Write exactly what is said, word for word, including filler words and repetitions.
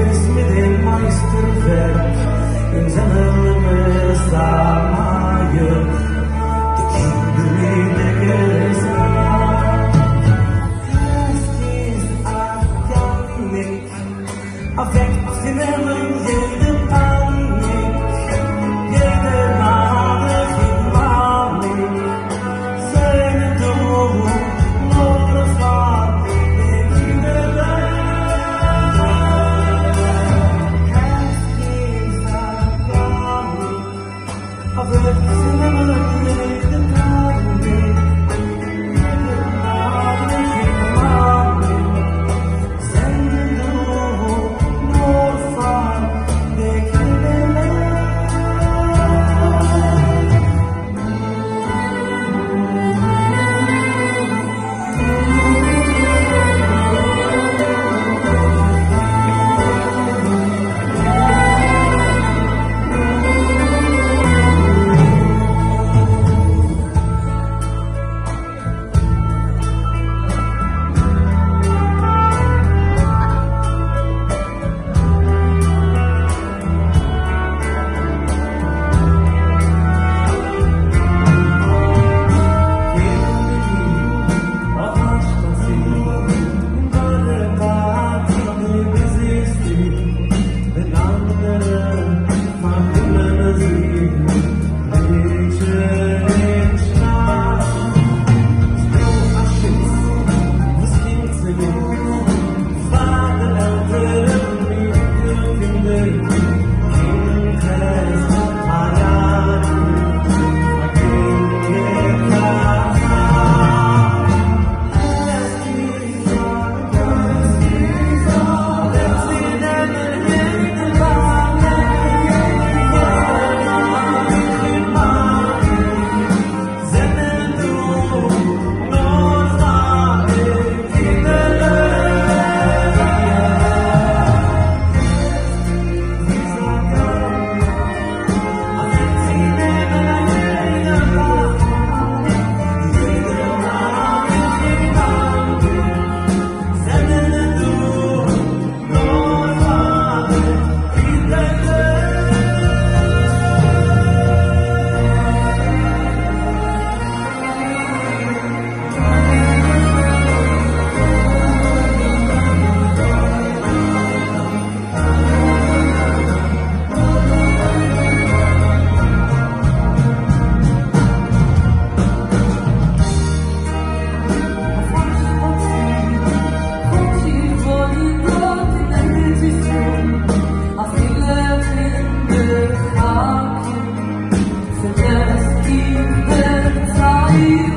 bist mit dem Meisterwerk in seinem Samaje, die Kinder in der Gesellschaft. Es ist abgängig, avec den Namen jeden Panik, jede Nacht in Manik, seine Drohung, nur das war der Kinderwelt. Avec den Namen jeden Panik, jede Nacht in Manik, seine Drohung, nur das war der Kinderwelt. Celeste in der Zeit.